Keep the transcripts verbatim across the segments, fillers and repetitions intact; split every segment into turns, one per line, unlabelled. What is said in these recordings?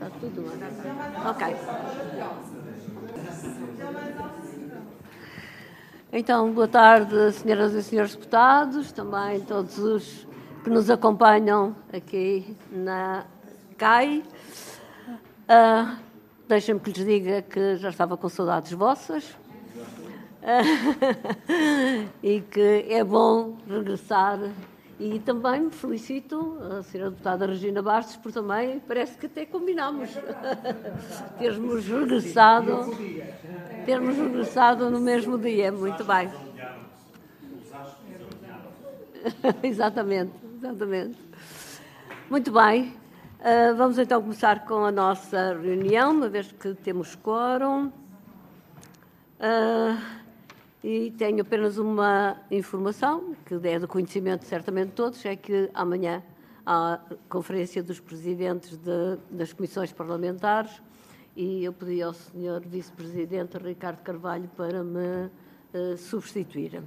Está tudo bem. Ok. Então, boa tarde, senhoras e senhores deputados, também todos os que nos acompanham aqui na C A I. Uh, Deixem-me que lhes diga que já estava com saudades vossas uh, e que é bom regressar. E também me felicito a senhora deputada Regina Bastos, por também parece que até combinámos termos regressado, termos regressado no mesmo dia. Muito bem. Exatamente, exatamente. Muito bem. Uh, vamos então começar com a nossa reunião, uma vez que temos quórum. Uh, E tenho apenas uma informação, que é do conhecimento certamente de todos, é que amanhã há a conferência dos presidentes de, das comissões parlamentares e eu pedi ao senhor vice-presidente Ricardo Carvalho para me uh, substituir.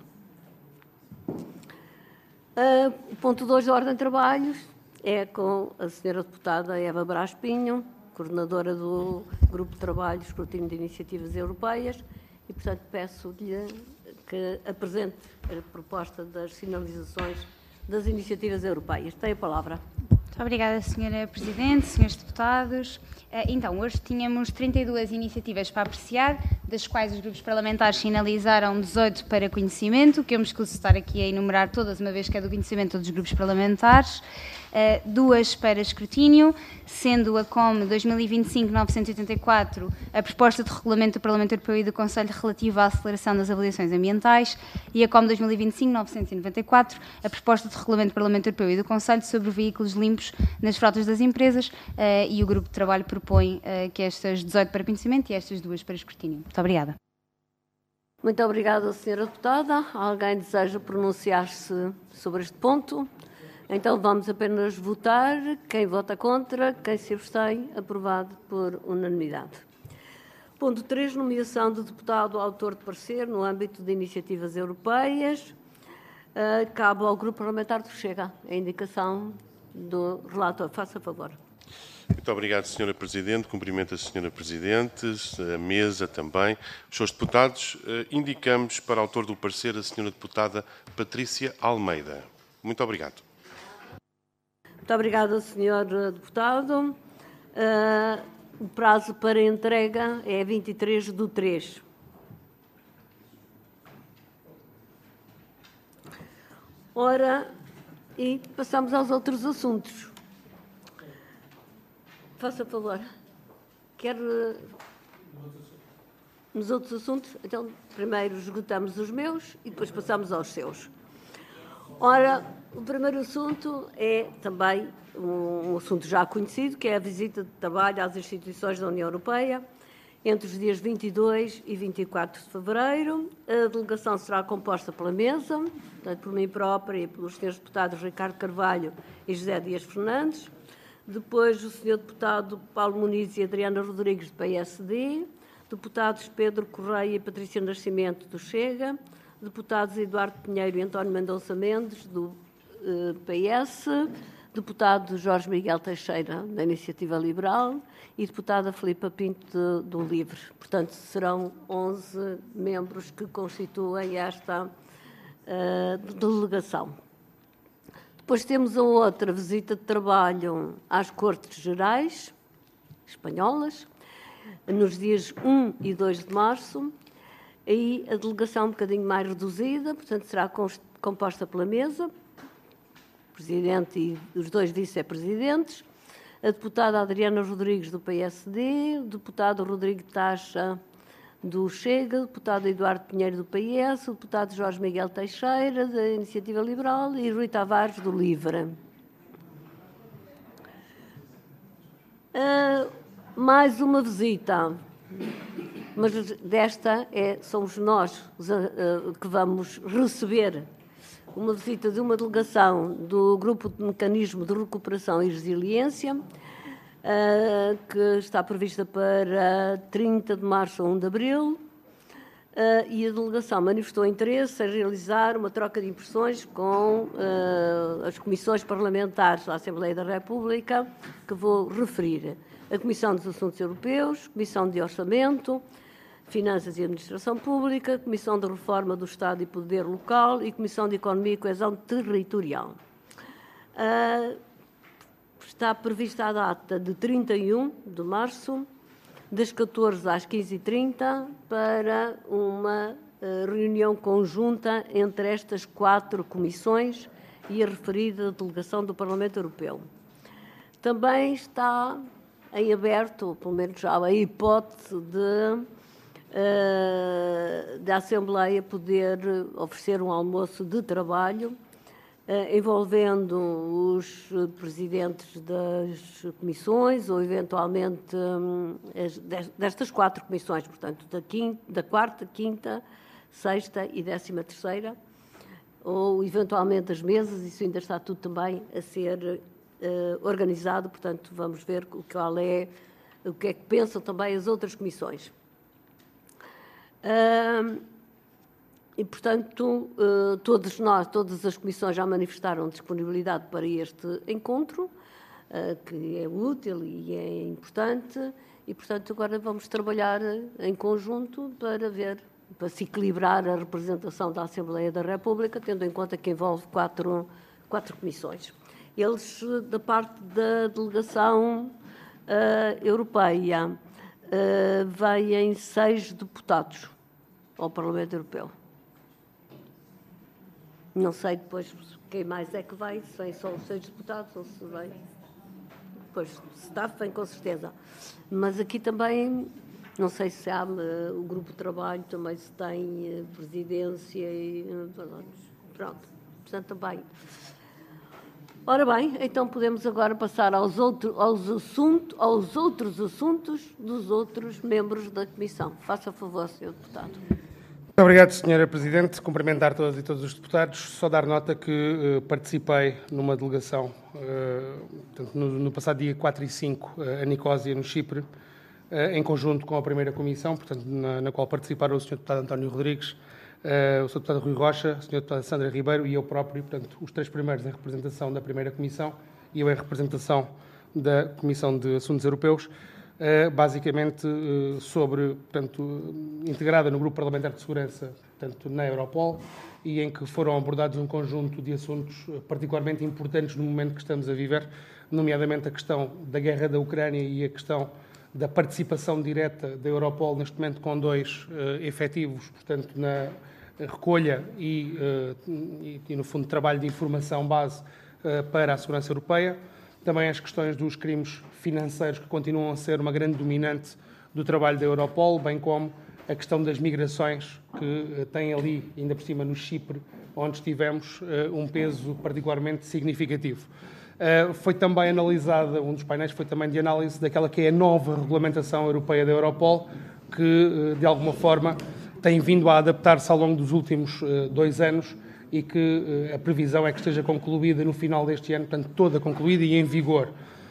Uh, o ponto dois da ordem de trabalhos é com a senhora deputada Eva Brás Pinho, coordenadora do Grupo de Trabalho Escrutínio de Iniciativas Europeias, e, portanto, peço-lhe que apresente a proposta das sinalizações das iniciativas europeias. Tem a palavra.
Muito obrigada, senhora Presidente, senhores deputados. Então, hoje tínhamos trinta e duas iniciativas para apreciar, das quais os grupos parlamentares sinalizaram dezoito para conhecimento, que eu me escuso de estar aqui a enumerar todas, uma vez que é do conhecimento de todos os grupos parlamentares. Uh, duas para escrutínio, sendo a C O M dois mil e vinte e cinco novecentos e oitenta e quatro a proposta de regulamento do Parlamento Europeu e do Conselho relativa à aceleração das avaliações ambientais e a C O M dois mil e vinte e cinco novecentos e noventa e quatro a proposta de regulamento do Parlamento Europeu e do Conselho sobre veículos limpos nas frotas das empresas uh, e o grupo de trabalho propõe uh, que estas dezoito para conhecimento e estas duas para escrutínio. Muito obrigada.
Muito obrigada, senhora deputada. Alguém deseja pronunciar-se sobre este ponto? Então vamos apenas votar. Quem vota contra, quem se abstém, aprovado por unanimidade. Ponto três, nomeação de deputado autor de parecer no âmbito de iniciativas europeias. Uh, cabe ao Grupo Parlamentar do Chega a indicação do relator. Faça favor.
Muito obrigado, senhora Presidente. Cumprimento a senhora Presidente, a mesa também. Os senhores deputados, uh, indicamos para autor do parecer a senhora deputada Patrícia Almeida. Muito obrigado.
Muito obrigada, senhor deputado. Uh, o prazo para entrega é vinte e três do três. Ora, e passamos aos outros assuntos. Faça favor. Quer nos outros assuntos? Então, primeiro esgotamos os meus e depois passamos aos seus. Ora, o primeiro assunto é também um assunto já conhecido, que é a visita de trabalho às instituições da União Europeia, entre os dias vinte e dois e vinte e quatro de fevereiro. A delegação será composta pela mesa, portanto, por mim própria e pelos senhores deputados Ricardo Carvalho e José Dias Fernandes. Depois, o senhor deputado Paulo Muniz e Adriana Rodrigues, do P S D. Deputados Pedro Correia e Patrícia Nascimento, do Chega. Deputados Eduardo Pinheiro e António Mendonça Mendes, do uh, P S, deputado Jorge Miguel Teixeira, da Iniciativa Liberal, e deputada Filipa Pinto, do Livre. Portanto, serão onze membros que constituem esta uh, delegação. Depois temos a outra visita de trabalho às Cortes Gerais espanholas, nos dias um e dois de março. Aí a delegação um bocadinho mais reduzida, portanto será composta pela mesa, presidente e os dois vice-presidentes, a deputada Adriana Rodrigues, do P S D, o deputado Rodrigo Taxa, do Chega, o deputado Eduardo Pinheiro, do P S, o deputado Jorge Miguel Teixeira, da Iniciativa Liberal, e Rui Tavares, do Livre. Uh, mais uma visita. Mas desta é, somos nós uh, que vamos receber uma visita de uma delegação do Grupo de Mecanismo de Recuperação e Resiliência, uh, que está prevista para trinta de março a um de abril. Uh, e a delegação manifestou interesse em realizar uma troca de impressões com uh, as comissões parlamentares da Assembleia da República, que vou referir. A Comissão dos Assuntos Europeus, Comissão de Orçamento, Finanças e Administração Pública, Comissão de Reforma do Estado e Poder Local e Comissão de Economia e Coesão Territorial. Uh, está prevista a data de trinta e um de março, das catorze às quinze e trinta, para uma uh, reunião conjunta entre estas quatro comissões e a referida delegação do Parlamento Europeu. Também está em aberto, pelo menos já, a hipótese de, uh, da Assembleia poder oferecer um almoço de trabalho Uh, envolvendo os presidentes das comissões ou, eventualmente, um, as, destas quatro comissões, portanto, da, quinta, da quarta, quinta, sexta e décima terceira, ou, eventualmente, as mesas, isso ainda está tudo também a ser uh, organizado, portanto, vamos ver o que, é, o que é que pensam também as outras comissões. Uh, E, portanto, todos nós, todas as comissões já manifestaram disponibilidade para este encontro, que é útil e é importante, e, portanto, agora vamos trabalhar em conjunto para ver, para se equilibrar a representação da Assembleia da República, tendo em conta que envolve quatro, quatro comissões. Eles, da parte da delegação uh, europeia, uh, vêm seis deputados ao Parlamento Europeu. Não sei depois quem mais é que vai, se são os seis deputados ou se vem. Pois, staff vem com certeza. Mas aqui também, não sei se há uh, o grupo de trabalho, também se tem uh, presidência e... Uh, pronto, portanto também. Ora bem, então podemos agora passar aos, outro, aos, assunto, aos outros assuntos dos outros membros da Comissão. Faça favor, senhor Deputado.
Muito obrigado, senhora Presidente. Cumprimentar todas e todos os deputados. Só dar nota que uh, participei numa delegação uh, portanto, no, no passado dia quatro e cinco uh, a Nicósia, no Chipre, uh, em conjunto com a primeira comissão, portanto, na, na qual participaram o senhor Deputado António Rodrigues, uh, o senhor Deputado Rui Rocha, a senhora Deputada Sandra Ribeiro e eu próprio, portanto, os três primeiros em representação da primeira comissão e eu em representação da Comissão de Assuntos Europeus. Uh, basicamente uh, sobre, portanto, integrada no Grupo Parlamentar de Segurança, portanto, na Europol, e em que foram abordados um conjunto de assuntos particularmente importantes no momento que estamos a viver, nomeadamente a questão da guerra da Ucrânia e a questão da participação direta da Europol, neste momento com dois uh, efetivos, portanto, na recolha e, uh, e, e, no fundo, trabalho de informação base uh, para a segurança europeia. Também as questões dos crimes financeiros, que continuam a ser uma grande dominante do trabalho da Europol, bem como a questão das migrações, que tem ali, ainda por cima, no Chipre, onde tivemos uh, um peso particularmente significativo. Uh, foi também analisada, um dos painéis foi também de análise daquela que é a nova regulamentação europeia da Europol, que, uh, de alguma forma, tem vindo a adaptar-se ao longo dos últimos uh, dois anos, e que uh, a previsão é que esteja concluída no final deste ano, portanto, toda concluída e em vigor.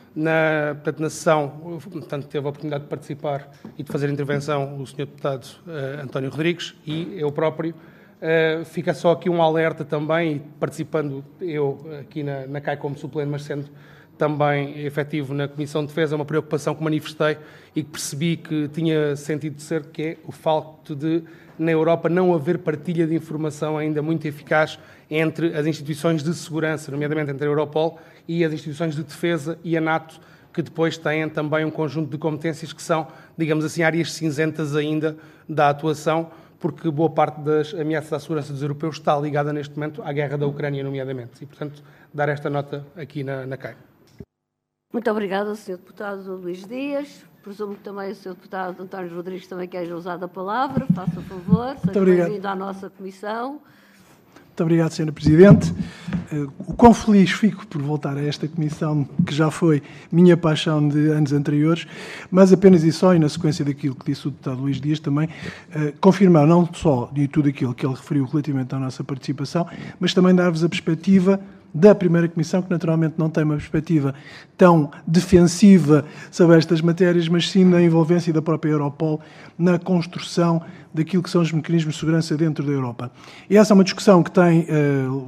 Na, portanto, na sessão, portanto, teve a oportunidade de participar e de fazer intervenção o senhor Deputado uh, António Rodrigues e eu próprio. Uh, fica só aqui um alerta também, e participando eu aqui na, na C A I como suplente, mas sendo também efetivo na Comissão de Defesa, uma preocupação que manifestei e que percebi que tinha sentido de ser, que é o facto de, na Europa, não haver partilha de informação ainda muito eficaz entre as instituições de segurança, nomeadamente entre a Europol e as instituições de defesa e a NATO, que depois têm também um conjunto de competências que são, digamos assim, áreas cinzentas ainda da atuação, porque boa parte das ameaças à segurança dos europeus está ligada neste momento à guerra da Ucrânia, nomeadamente. E, portanto, dar esta nota aqui na, na C A I.
Muito obrigada, senhor Deputado Luís Dias. Presumo que também o senhor Deputado António Rodrigues também quer usar a palavra. Faça o favor. Seja bem-vindo à nossa comissão.
Muito obrigado, senhora Presidente. O quão feliz fico por voltar a esta comissão, que já foi minha paixão de anos anteriores, mas apenas e só, e na sequência daquilo que disse o deputado Luís Dias também, confirmar não só de tudo aquilo que ele referiu relativamente à nossa participação, mas também dar-vos a perspectiva da primeira Comissão, que naturalmente não tem uma perspectiva tão defensiva sobre estas matérias, mas sim na envolvência da própria Europol na construção daquilo que são os mecanismos de segurança dentro da Europa. E essa é uma discussão que tem, uh,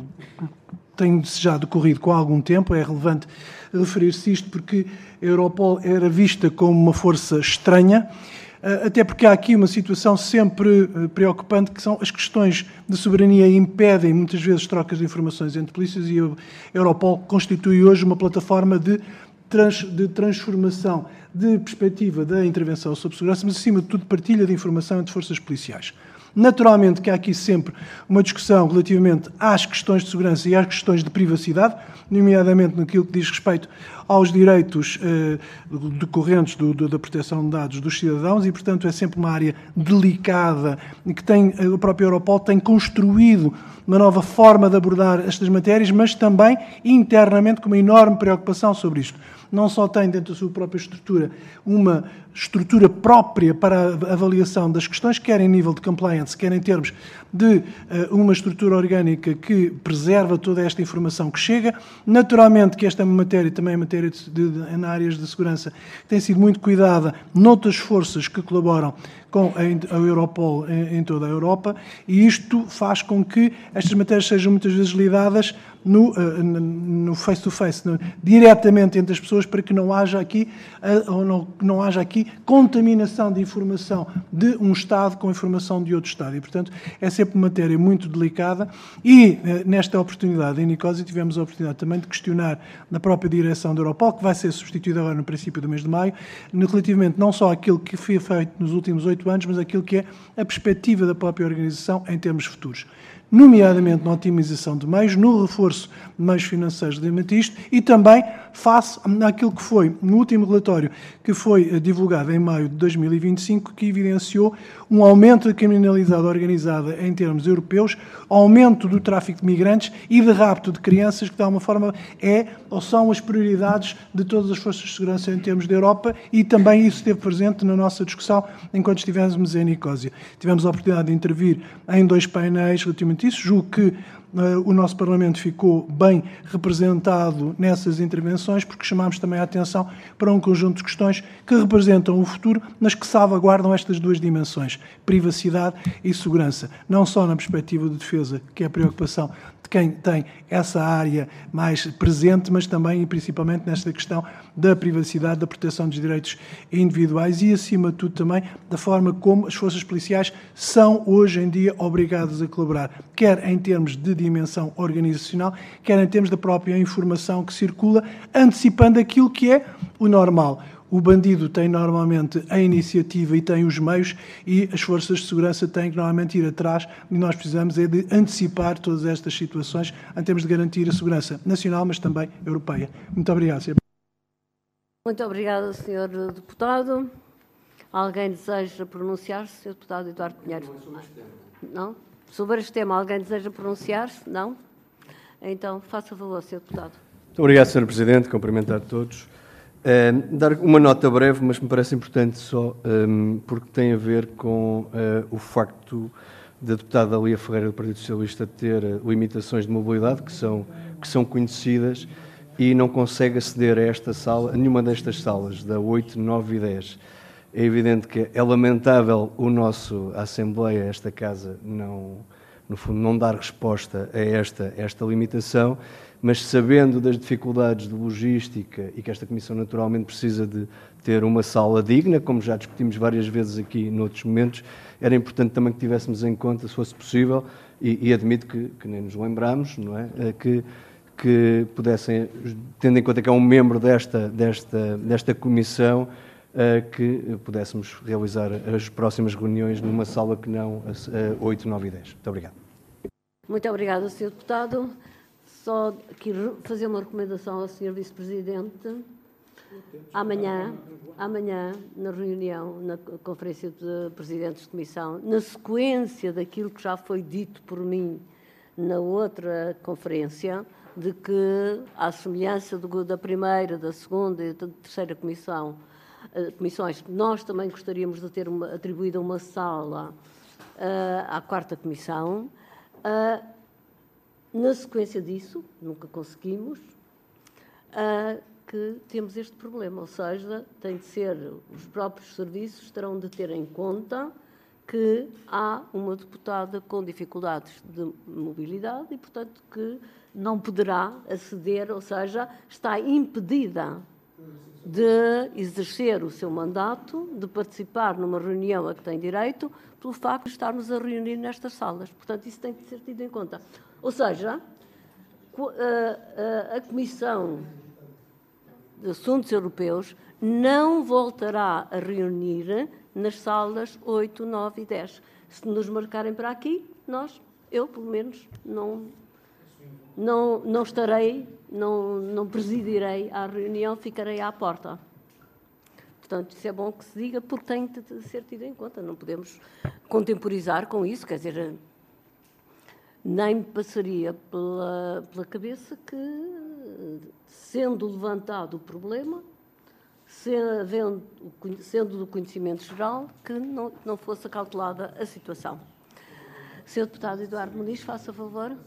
tem já decorrido com algum tempo. É relevante referir-se a isto porque a Europol era vista como uma força estranha, até porque há aqui uma situação sempre preocupante, que são as questões de soberania impedem muitas vezes trocas de informações entre polícias, e a Europol constitui hoje uma plataforma de, trans, de transformação, de perspectiva da intervenção sobre segurança, mas acima de tudo partilha de informação entre forças policiais. Naturalmente que há aqui sempre uma discussão relativamente às questões de segurança e às questões de privacidade, nomeadamente naquilo que diz respeito aos direitos eh, decorrentes do, do, da proteção de dados dos cidadãos, e, portanto, é sempre uma área delicada e que tem, a própria Europol tem construído uma nova forma de abordar estas matérias, mas também internamente com uma enorme preocupação sobre isto. Não só tem dentro da sua própria estrutura uma estrutura própria para a avaliação das questões, quer em nível de compliance, quer em termos de uh, uma estrutura orgânica que preserva toda esta informação que chega. Naturalmente que esta matéria também é matéria de, de, na áreas de segurança que tem sido muito cuidada noutras forças que colaboram com a, a Europol em, em toda a Europa, e isto faz com que estas matérias sejam muitas vezes lidadas no, uh, no face-to-face, no, diretamente entre as pessoas, para que não haja aqui, uh, ou não, não haja aqui contaminação de informação de um Estado com informação de outro Estado. E, portanto, é sempre uma matéria muito delicada, e uh, nesta oportunidade em Nicosia tivemos a oportunidade também de questionar na própria direção da Europol, que vai ser substituída agora no princípio do mês de maio, relativamente não só àquilo que foi feito nos últimos oito anos, mas aquilo que é a perspectiva da própria organização em termos futuros, nomeadamente na otimização de meios, no reforço de meios financeiros de isto, e também face àquilo que foi no último relatório que foi divulgado em maio de dois mil e vinte e cinco, que evidenciou um aumento da criminalidade organizada em termos europeus, aumento do tráfico de migrantes e de rapto de crianças, que de alguma forma é ou são as prioridades de todas as forças de segurança em termos da Europa, e também isso esteve presente na nossa discussão enquanto estivemos em Nicosia. Tivemos a oportunidade de intervir em dois painéis relativamente a isso. Julgo que Uh, o nosso Parlamento ficou bem representado nessas intervenções, porque chamámos também a atenção para um conjunto de questões que representam o futuro, mas que salvaguardam estas duas dimensões, privacidade e segurança, não só na perspectiva de defesa, que é a preocupação de quem tem essa área mais presente, mas também e principalmente nesta questão da privacidade, da proteção dos direitos individuais e, acima de tudo, também da forma como as forças policiais são, hoje em dia, obrigadas a colaborar, quer em termos de dimensão organizacional, quer em termos da própria informação que circula, antecipando aquilo que é o normal. O bandido tem normalmente a iniciativa e tem os meios, e as forças de segurança têm que normalmente ir atrás, e nós precisamos é de antecipar todas estas situações em termos de garantir a segurança nacional, mas também europeia. Muito obrigado, senhor.
Muito obrigada, senhor Deputado. Alguém deseja pronunciar-se? senhor Deputado Eduardo Pinheiro. Não? Sobre este tema, alguém deseja pronunciar-se? Não? Então, faça favor, senhor Deputado.
Muito obrigado, senhor Presidente. Cumprimentar todos. Uh, dar uma nota breve, mas me parece importante só, um, porque tem a ver com uh, o facto da deputada Lia Ferreira do Partido Socialista ter uh, limitações de mobilidade, que são, que são conhecidas, e não consegue aceder a esta sala, a nenhuma destas salas, da oito, nove e dez. É evidente que é lamentável o nosso, a Assembleia, esta Casa, não, no fundo, não dar resposta a esta, esta limitação, mas sabendo das dificuldades de logística e que esta Comissão naturalmente precisa de ter uma sala digna, como já discutimos várias vezes aqui noutros momentos, era importante também que tivéssemos em conta, se fosse possível, e, e admito que, que nem nos lembramos, não é? Que, que pudessem, tendo em conta que é um membro desta, desta, desta Comissão, que pudéssemos realizar as próximas reuniões numa sala que não a oito, nove e dez. Muito obrigado.
Muito obrigada, senhor Deputado. Só aqui fazer uma recomendação ao senhor Vice-Presidente. Amanhã, amanhã, na reunião, na Conferência de Presidentes de Comissão, na sequência daquilo que já foi dito por mim na outra conferência, de que, à semelhança do, da primeira, da segunda e da terceira comissão, comissões, nós também gostaríamos de ter uma, atribuída uma sala uh, à quarta comissão, uh, na sequência disso, nunca conseguimos, uh, que temos este problema, ou seja, tem de ser, os próprios serviços terão de ter em conta que há uma deputada com dificuldades de mobilidade e, portanto, que não poderá aceder, ou seja, está impedida de exercer o seu mandato, de participar numa reunião a que tem direito, pelo facto de estarmos a reunir nestas salas. Portanto, isso tem de ser tido em conta. Ou seja, a, a, a Comissão de Assuntos Europeus não voltará a reunir nas salas oito, nove e dez. Se nos marcarem para aqui, nós, eu pelo menos, não, não, não estarei, não, não presidirei à reunião, ficarei à porta. Portanto, isso é bom que se diga, porque tem de ser tido em conta. Não podemos contemporizar com isso, quer dizer, nem me passaria pela, pela cabeça que, sendo levantado o problema, sendo, sendo do conhecimento geral, que não, não fosse acautelada a situação. senhor Deputado Eduardo Muniz, faça favor.
Muito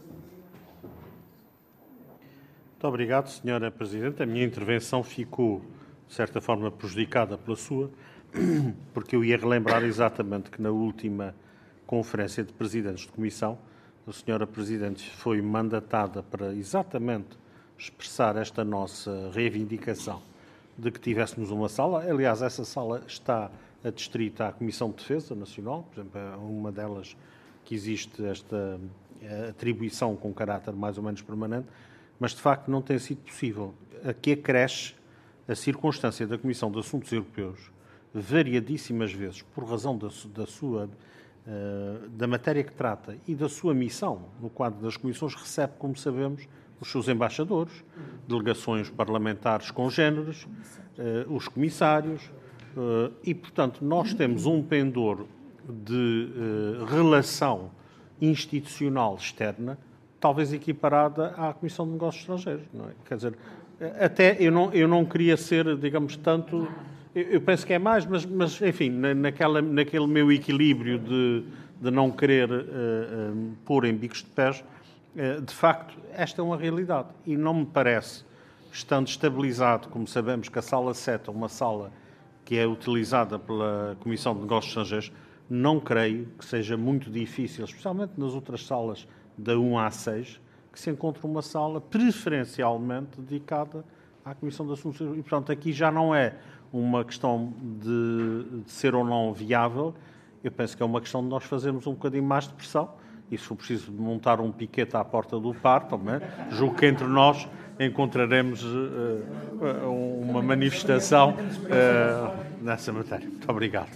obrigado, senhora Presidente. A minha intervenção ficou, de certa forma, prejudicada pela sua, porque eu ia relembrar exatamente que na última Conferência de Presidentes de Comissão, a senhora Presidente foi mandatada para exatamente expressar esta nossa reivindicação de que tivéssemos uma sala. Aliás, essa sala está adstrita à Comissão de Defesa Nacional, por exemplo, é uma delas que existe esta atribuição com caráter mais ou menos permanente, mas de facto não tem sido possível. Aqui acresce a circunstância da Comissão de Assuntos Europeus, variadíssimas vezes, por razão da, da sua da matéria que trata e da sua missão no quadro das comissões, recebe, como sabemos, os seus embaixadores, delegações parlamentares congêneres, os comissários, e, portanto, nós temos um pendor de relação institucional externa, talvez equiparada à Comissão de Negócios Estrangeiros, não é? Quer dizer, até eu não, eu não queria ser, digamos, tanto... Eu penso que é mais, mas, mas enfim, naquela, naquele meu equilíbrio de, de não querer uh, uh, pôr em bicos de pés, uh, de facto, esta é uma realidade. E não me parece, estando estabilizado, como sabemos que a sala sete é uma sala que é utilizada pela Comissão de Negócios Estrangeiros, não creio que seja muito difícil, especialmente nas outras salas da um à seis, que se encontre uma sala preferencialmente dedicada à Comissão de Assuntos Europeus. E, portanto, aqui já não é uma questão de, de ser ou não viável, eu penso que é uma questão de nós fazermos um bocadinho mais de pressão, e se for preciso montar um piquete à porta do par, também, julgo que entre nós encontraremos uh, uma manifestação uh, nessa matéria. Muito obrigado.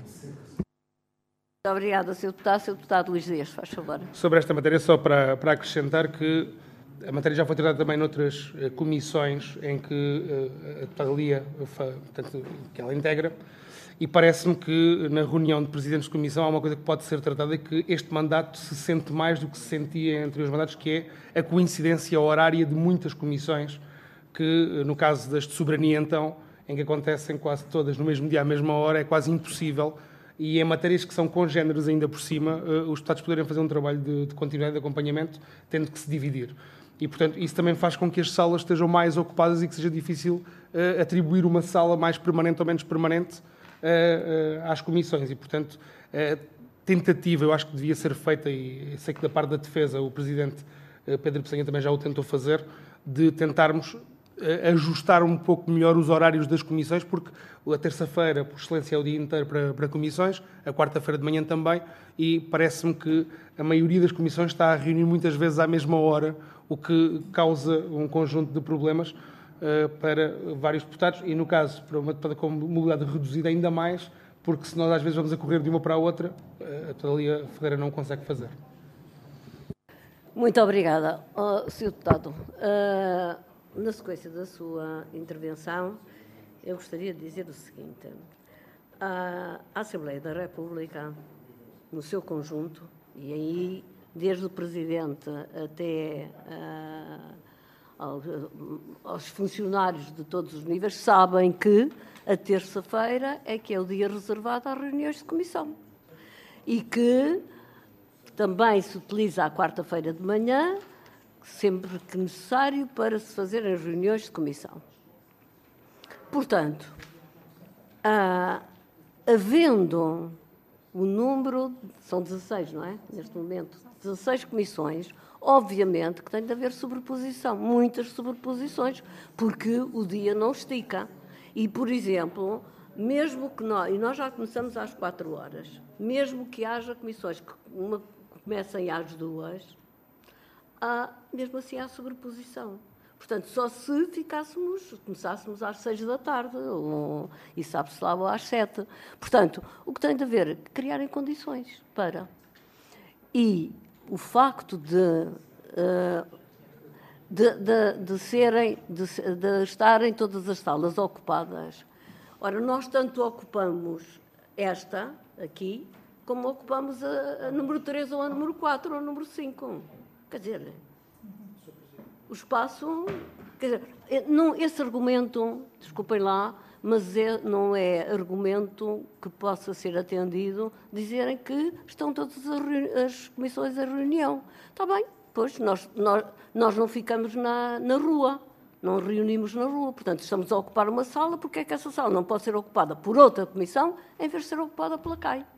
Muito obrigada, senhor Deputado. senhor Deputado Luís Dias, faz favor.
Sobre esta matéria, só para, para acrescentar que a matéria já foi tratada também noutras uh, comissões em que uh, a deputada Lia, portanto, que ela integra, e parece-me que na reunião de presidentes de comissão há uma coisa que pode ser tratada, e que este mandato se sente mais do que se sentia em anteriores mandatos, que é a coincidência horária de muitas comissões, que no caso das de soberania, então, em que acontecem quase todas no mesmo dia, à mesma hora, é quase impossível, e em matérias que são congêneres ainda por cima, uh, os deputados poderem fazer um trabalho de, de continuidade de acompanhamento, tendo que se dividir. E, portanto, isso também faz com que as salas estejam mais ocupadas e que seja difícil uh, atribuir uma sala mais permanente ou menos permanente uh, uh, às comissões. E, portanto, a tentativa, eu acho que devia ser feita, e sei que da parte da defesa o Presidente uh, Pedro Pessanha também já o tentou fazer, de tentarmos uh, ajustar um pouco melhor os horários das comissões, porque a terça-feira, por excelência, é o dia inteiro para, para comissões, a quarta-feira de manhã também, e parece-me que a maioria das comissões está a reunir muitas vezes à mesma hora, o que causa um conjunto de problemas uh, para vários deputados, e no caso, para uma deputada com mobilidade reduzida ainda mais, porque se nós às vezes vamos a correr de uma para a outra, uh, a deputada Lia Ferreira não consegue fazer.
Muito obrigada, oh, senhor Deputado. Uh, na sequência da sua intervenção, eu gostaria de dizer o seguinte. A Assembleia da República, no seu conjunto, e aí desde o Presidente até uh, aos, aos funcionários de todos os níveis, sabem que a terça-feira é que é o dia reservado às reuniões de comissão. E que também se utiliza a quarta-feira de manhã sempre que necessário para se fazerem reuniões de comissão. Portanto, ah, havendo o número, são dezasseis, não é? Neste momento, dezasseis comissões, obviamente que tem de haver sobreposição, muitas sobreposições, porque o dia não estica. E, por exemplo, mesmo que nós, e nós já começamos às quatro horas, mesmo que haja comissões que uma, comecem às duas, há, mesmo assim há sobreposição. Portanto, só se ficássemos, começássemos às seis da tarde, ou, e sabe-se lá, ou às sete. Portanto, o que tem de haver é criarem condições para. E o facto de, de, de, de, serem, de, de estarem todas as salas ocupadas. Ora, nós tanto ocupamos esta, aqui, como ocupamos a, a número três, ou a número quatro, ou a número cinco. Quer dizer, o espaço... Quer dizer, não, esse argumento, desculpem lá, mas é, não é argumento que possa ser atendido dizerem que estão todas as, as comissões em reunião. Está bem, pois nós, nós, nós não ficamos na, na rua, não reunimos na rua, portanto estamos a ocupar uma sala, porque é que essa sala não pode ser ocupada por outra comissão em vez de ser ocupada pela C A I?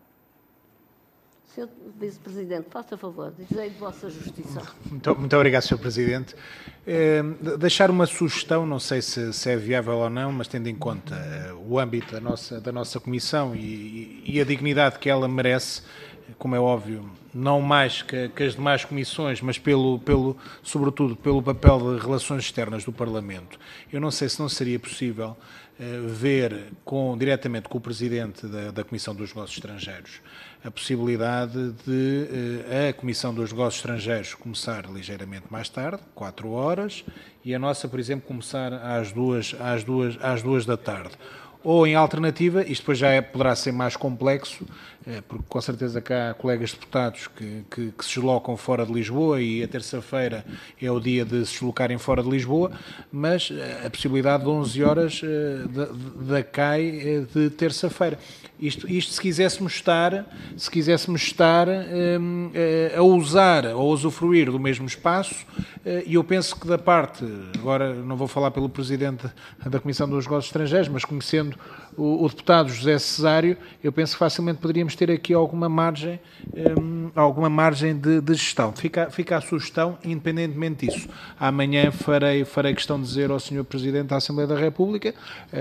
senhor Vice-Presidente, faça favor, dizei de vossa justiça.
Muito, muito obrigado, senhor Presidente. É, deixar uma sugestão, não sei se, se é viável ou não, mas tendo em conta uh, o âmbito da nossa, da nossa Comissão e, e a dignidade que ela merece, como é óbvio, não mais que, que as demais comissões, mas pelo, pelo, sobretudo pelo papel de relações externas do Parlamento. Eu não sei se não seria possível uh, ver com, diretamente com o Presidente da, da Comissão dos Negócios Estrangeiros a possibilidade de uh, a Comissão dos Negócios Estrangeiros começar ligeiramente mais tarde, quatro horas, e a nossa, por exemplo, começar às duas, às duas, às duas da tarde. Ou, em alternativa, isto depois já é, poderá ser mais complexo, porque com certeza que há colegas deputados que, que, que se deslocam fora de Lisboa e a terça-feira é o dia de se deslocarem fora de Lisboa, mas a possibilidade de onze horas da, da C A I de terça-feira. Isto, isto se quiséssemos estar, se quiséssemos estar um, a usar ou a usufruir do mesmo espaço, e eu penso que da parte, agora não vou falar pelo Presidente da Comissão dos Negócios Estrangeiros, mas conhecendo o, o deputado José Cesário, eu penso que facilmente poderíamos ter aqui alguma margem, um, alguma margem de, de gestão. Fica, fica a sugestão, independentemente disso. Amanhã farei, farei questão de dizer ao senhor Presidente da Assembleia da República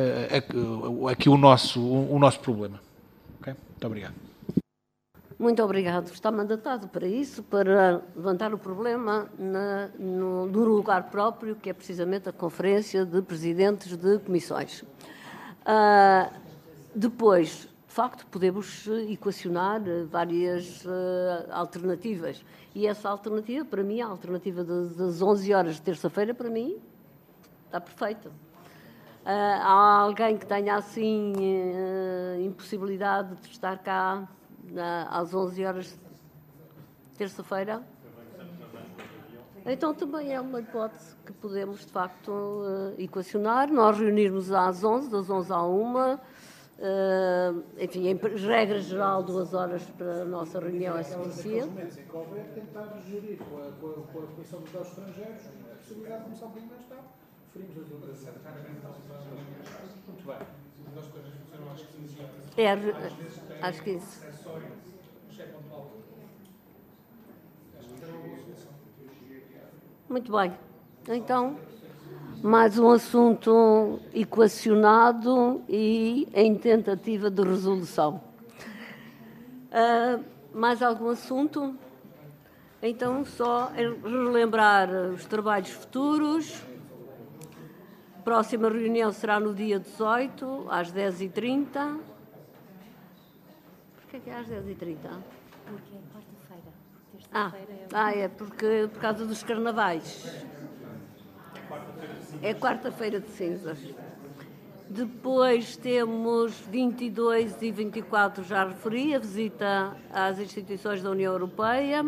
uh, aqui o nosso, o, o nosso problema. Okay? Muito obrigado.
Muito obrigado. Está mandatado para isso, para levantar o problema na, no, no lugar próprio, que é precisamente a Conferência de Presidentes de Comissões. Uh, depois, de facto, podemos equacionar várias uh, alternativas. E essa alternativa, para mim, a alternativa das, das onze horas de terça-feira, para mim, está perfeita. Uh, há alguém que tenha, assim, uh, impossibilidade de estar cá na, às onze horas de terça-feira? Então também é uma hipótese que podemos, de facto, uh, equacionar. Nós reunirmos às onze, das onze à uma, uh, enfim, em regra geral, duas horas para a nossa reunião é suficiente.
Em houver, tentar gerir com a, com, a, com a Comissão dos Negócios Estrangeiros a possibilidade de começar um bocadinho mais tarde. Preferimos as outras sete. Muito bem. As coisas funcionam às quinze horas.
É, às quinze. Muito bem. Então, mais um assunto equacionado e em tentativa de resolução. Uh, mais algum assunto? Então, só relembrar os trabalhos futuros. A próxima reunião será no dia dezoito, às dez e trinta. Porquê que é às dez e trinta?
Porque é quarta-feira.
Ah, ah, é porque, por causa dos carnavais. É quarta-feira de cinzas. Depois temos vinte e dois e vinte e quatro, já referi, a visita às instituições da União Europeia.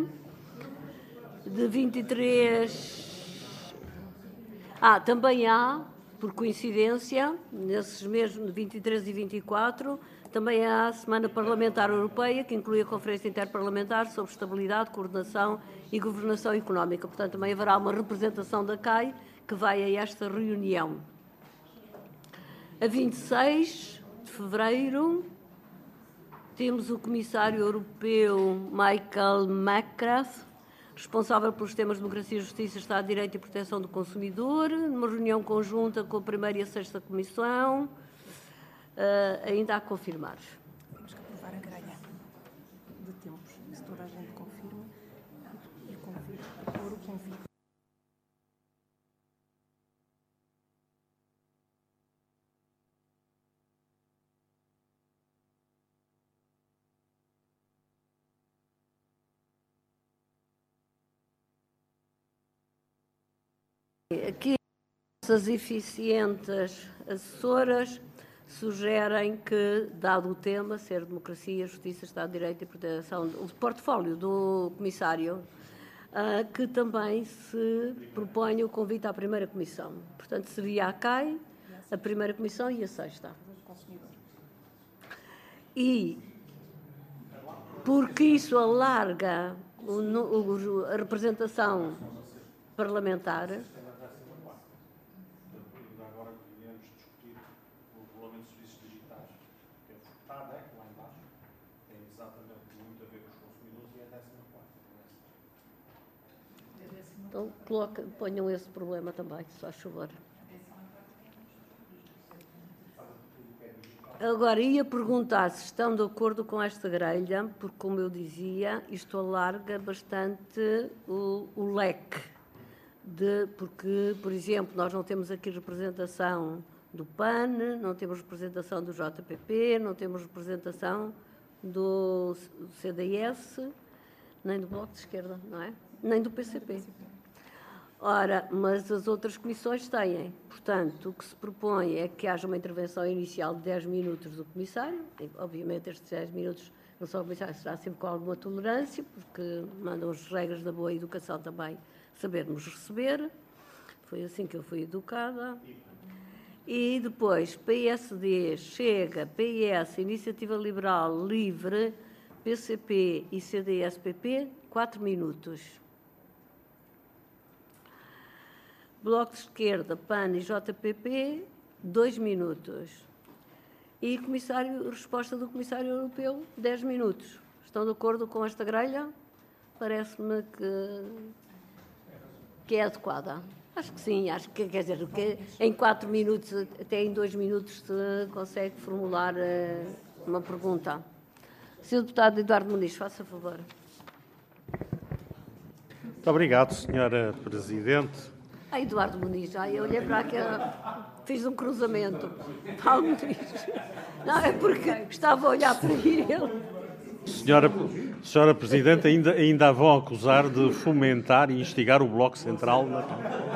De vinte e três... Ah, também há, por coincidência, nesses mesmos vinte e três e vinte e quatro, também há a Semana Parlamentar Europeia, que inclui a Conferência Interparlamentar sobre Estabilidade, Coordenação e Governação Económica. Portanto, também haverá uma representação da C A I que vai a esta reunião. A vinte e seis de fevereiro, temos o Comissário Europeu Michael McGrath, responsável pelos temas de democracia, justiça, Estado de Direito e proteção do consumidor, numa reunião conjunta com a primeira e a sexta Comissão, uh, ainda a confirmar.
Temos que aprovar a grelha de tempos, se toda a gente confirma, e convido, pôr o convite.
Aqui, essas eficientes assessoras sugerem que, dado o tema, ser democracia, justiça, Estado de Direito e proteção, o portfólio do Comissário, uh, que também se proponha o convite à primeira Comissão. Portanto, seria a C A I, a primeira Comissão e a sexta. E, porque isso alarga o, o, a representação parlamentar, então, coloca, ponham esse problema também, se faz favor. Agora, ia perguntar se estão de acordo com esta grelha, porque, como eu dizia, isto alarga bastante o, o leque. De, porque, por exemplo, nós não temos aqui representação do P A N, não temos representação do J P P, não temos representação do C D S, nem do Bloco de Esquerda, não é? Nem do P C P. Ora, mas as outras comissões têm. Portanto, o que se propõe é que haja uma intervenção inicial de dez minutos do Comissário. E, obviamente, estes dez minutos não são comissários, será sempre com alguma tolerância, porque mandam as regras da boa educação também sabermos receber. Foi assim que eu fui educada. E depois, P S D, Chega, P S, Iniciativa Liberal, Livre, P C P e C D S P P, quatro minutos. Bloco de Esquerda, P A N e J P P, dois minutos. E comissário, resposta do Comissário Europeu, dez minutos. Estão de acordo com esta grelha? Parece-me que, que é adequada. Acho que sim, acho que, quer dizer, que em quatro minutos, até em dois minutos, se consegue formular uh, uma pergunta. senhor Deputado Eduardo Muniz, faça favor.
Muito obrigado, senhora Presidente.
Ah, Eduardo Muniz, ah, eu olhei para aquela, fiz um cruzamento. Paulo Muniz. Não, é porque estava a olhar para ele.
Senhora, senhora Presidente, ainda, ainda a vão acusar de fomentar e instigar o Bloco Central na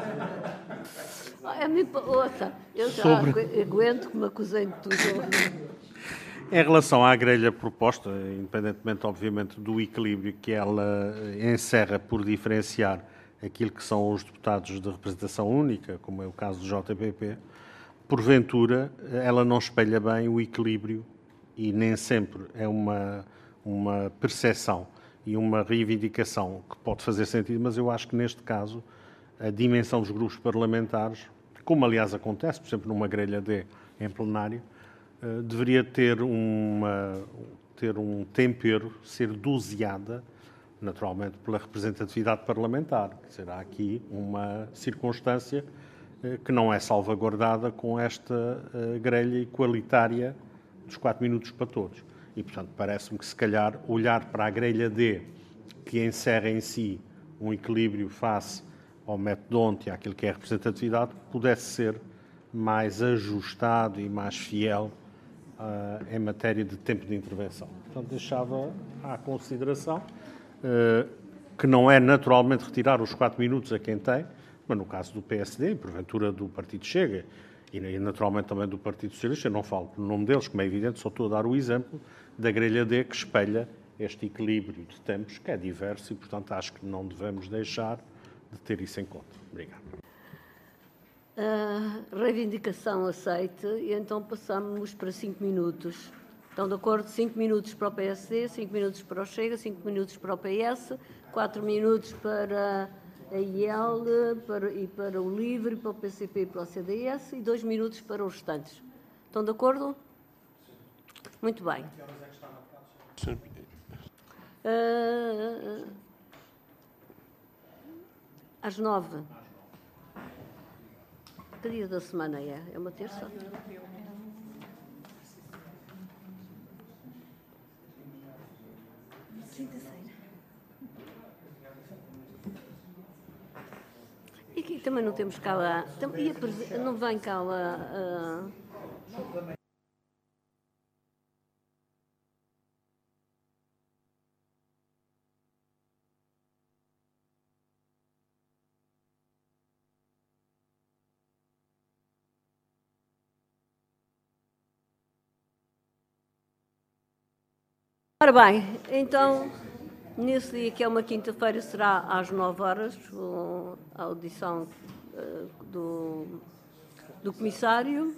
É me, ouça, eu já Sobre... aguento que me acusem de tudo.
Em relação à grelha proposta, independentemente, obviamente, do equilíbrio que ela encerra por diferenciar aquilo que são os deputados de representação única, como é o caso do J P P, porventura, ela não espelha bem o equilíbrio e nem sempre é uma, uma percepção e uma reivindicação que pode fazer sentido, mas eu acho que neste caso a dimensão dos grupos parlamentares, como aliás acontece, por exemplo, numa grelha D em plenário, deveria ter, uma, ter um tempero, ser doseada, naturalmente, pela representatividade parlamentar. Será aqui uma circunstância que não é salvaguardada com esta grelha igualitária dos quatro minutos para todos. E, portanto, parece-me que, se calhar, olhar para a grelha D, que encerra em si um equilíbrio face ao metodonte e àquilo que é a representatividade, pudesse ser mais ajustado e mais fiel uh, em matéria de tempo de intervenção. Portanto, deixava à consideração uh, que não é naturalmente retirar os quatro minutos a quem tem, mas no caso do P S D, porventura do Partido Chega, e naturalmente também do Partido Socialista, eu não falo pelo nome deles, como é evidente, só estou a dar o exemplo da grelha D, que espelha este equilíbrio de tempos, que é diverso, e, portanto, acho que não devemos deixar de ter isso em conta. Obrigado.
A reivindicação aceite e então passamos para cinco minutos. Estão de acordo? cinco minutos para o P S D, cinco minutos para o Chega, cinco minutos para o P S, quatro minutos para a I L para, e para o LIVRE, para o P C P e para o C D S e dois minutos para os restantes. Estão de acordo? Muito bem. Uh, às nove. Que dia da semana é? É uma terça? E aqui também não temos cá lá. Não vem cá lá. Uh... Ora bem, então, nesse dia, que é uma quinta-feira, será às nove horas, a audição uh, do, do Comissário.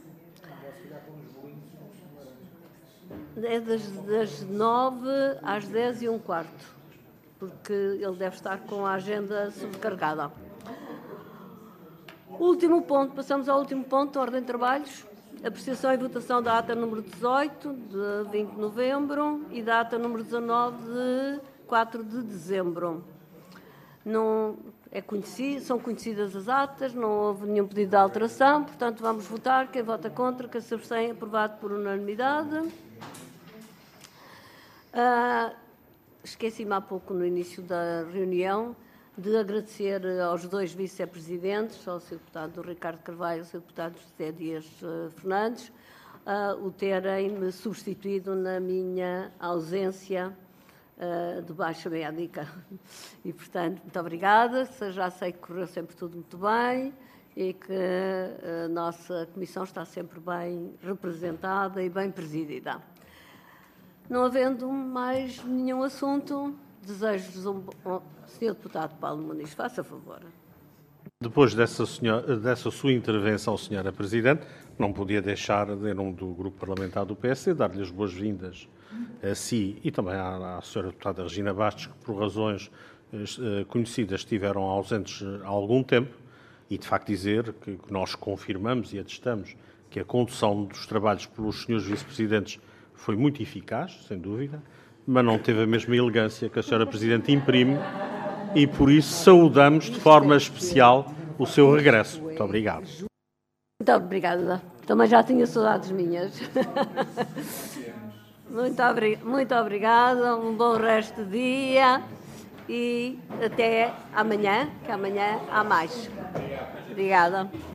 É das, das nove às dez e um quarto, porque ele deve estar com a agenda sobrecarregada. Último ponto, passamos ao último ponto, ordem de trabalhos. Apreciação e votação da ata número dezoito, de vinte de novembro, e da ata número dezanove, de quatro de dezembro. Não é conhecido, são conhecidas as atas, não houve nenhum pedido de alteração, portanto vamos votar. Quem vota contra, quem se abstém, aprovado por unanimidade. Ah, esqueci-me há pouco, no início da reunião, de agradecer aos dois vice-presidentes, ao senhor deputado Ricardo Carvalho e ao senhor deputado José Dias Fernandes, uh, o terem-me substituído na minha ausência uh, de baixa médica. E, portanto, muito obrigada. Já sei que correu sempre tudo muito bem e que a nossa comissão está sempre bem representada e bem presidida. Não havendo mais nenhum assunto, desejo-vos um bom... senhor Deputado Paulo Muniz, faça favor.
Depois dessa, senhora, dessa sua intervenção, senhora Presidente, não podia deixar, em nome do Grupo Parlamentar do P S D, dar-lhe as boas-vindas a si e também à, à senhora Deputada Regina Bastos, que por razões eh, conhecidas estiveram ausentes há algum tempo, e de facto dizer que, que nós confirmamos e atestamos que a condução dos trabalhos pelos senhores vice-presidentes foi muito eficaz, sem dúvida, mas não teve a mesma elegância que a senhora Presidente imprime e, por isso, saudamos de forma especial o seu regresso. Muito obrigado.
Muito obrigada. Também já tinha saudades minhas. Muito, obri- muito obrigada, um bom resto de dia e até amanhã, que amanhã há mais. Obrigada.